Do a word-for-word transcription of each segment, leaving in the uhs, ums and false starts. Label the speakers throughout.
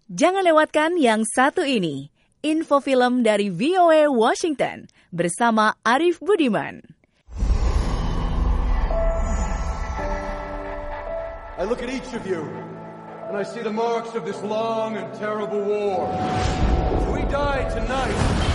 Speaker 1: Jangan lewatkan yang satu ini, info film dari V O A Washington bersama Arif Budiman.
Speaker 2: I look at each of you, and I see the marks of this long and terrible war. If we die tonight,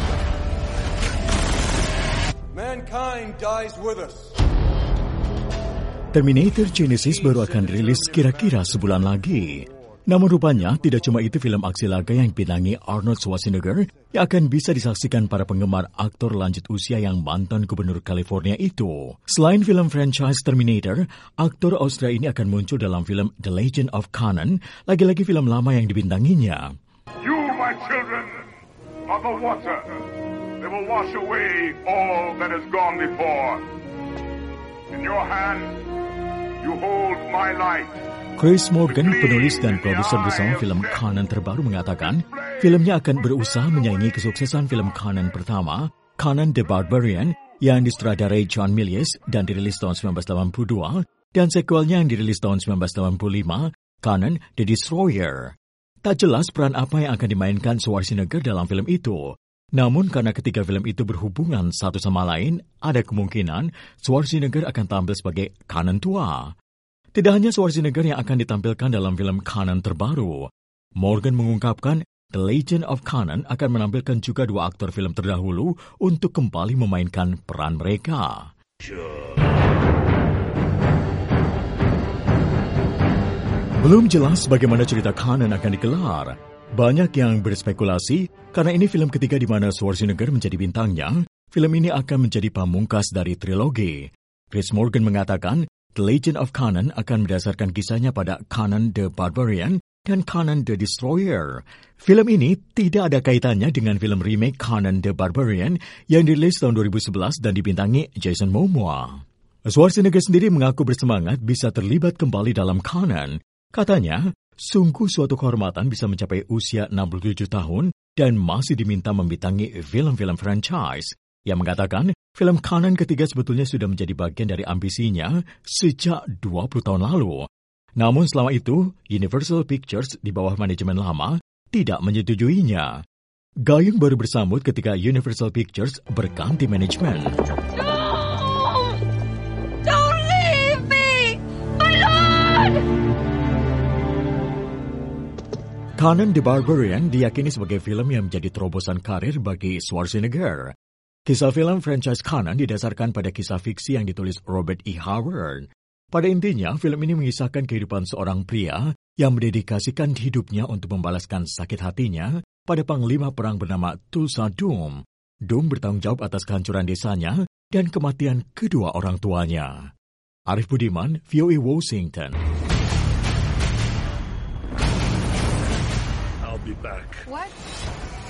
Speaker 2: mankind dies with us.
Speaker 3: Terminator Genesis baru akan rilis kira-kira sebulan lagi. Namun rupanya tidak cuma itu film aksi laga yang dibintangi Arnold Schwarzenegger yang akan bisa disaksikan para penggemar aktor lanjut usia yang mantan gubernur California itu. Selain film franchise Terminator, aktor Australia ini akan muncul dalam film The Legend of Kanan, lagi-lagi film lama yang dibintanginya.
Speaker 4: You, my children, are the water. They will wash away all that has gone before. In your hand, you hold my light.
Speaker 3: Chris Morgan, penulis dan produser bersama film Kanan terbaru, mengatakan filmnya akan berusaha menyaingi kesuksesan film Kanan pertama, Kanan the Barbarian, yang disutradarai John Milius dan dirilis tahun sembilan belas delapan puluh dua, dan sequelnya yang dirilis tahun sembilan belas delapan puluh lima, Kanan the Destroyer. Tak jelas peran apa yang akan dimainkan Schwarzenegger dalam film itu. Namun karena ketiga film itu berhubungan satu sama lain, ada kemungkinan Schwarzenegger akan tampil sebagai Kanan tua. Tidak hanya Schwarzenegger yang akan ditampilkan dalam film Kanan terbaru. Morgan mengungkapkan The Legend of Kanan akan menampilkan juga dua aktor film terdahulu untuk kembali memainkan peran mereka. Belum jelas bagaimana cerita Kanan akan digelar. Banyak yang berspekulasi karena ini film ketiga di mana Schwarzenegger menjadi bintangnya. Film ini akan menjadi pamungkas dari trilogi. Chris Morgan mengatakan The Legend of Kanan akan berdasarkan kisahnya pada Kanan the Barbarian dan Kanan the Destroyer. Film ini tidak ada kaitannya dengan film remake Kanan the Barbarian yang dirilis tahun dua ribu sebelas dan dibintangi Jason Momoa. Schwarzenegger sendiri mengaku bersemangat bisa terlibat kembali dalam Kanan. Katanya, sungguh suatu kehormatan bisa mencapai usia enam puluh tujuh tahun dan masih diminta membintangi film-film franchise. Yang mengatakan, film Kanan ketiga sebetulnya sudah menjadi bagian dari ambisinya sejak dua puluh tahun lalu. Namun selama itu, Universal Pictures di bawah manajemen lama tidak menyetujuinya. Gayung baru bersambut ketika Universal Pictures berganti manajemen.
Speaker 5: No! Don't leave me! My Lord!
Speaker 3: Kanan the Barbarian diyakini sebagai film yang menjadi terobosan karir bagi Schwarzenegger. Kisah film franchise Kanan didasarkan pada kisah fiksi yang ditulis Robert E. Howard. Pada intinya, film ini mengisahkan kehidupan seorang pria yang mendedikasikan hidupnya untuk membalaskan sakit hatinya pada panglima perang bernama Tulsa Doom. Doom bertanggung jawab atas kehancuran desanya dan kematian kedua orang tuanya. Arif Budiman, V O A Washington.
Speaker 4: I'll be back.
Speaker 5: What?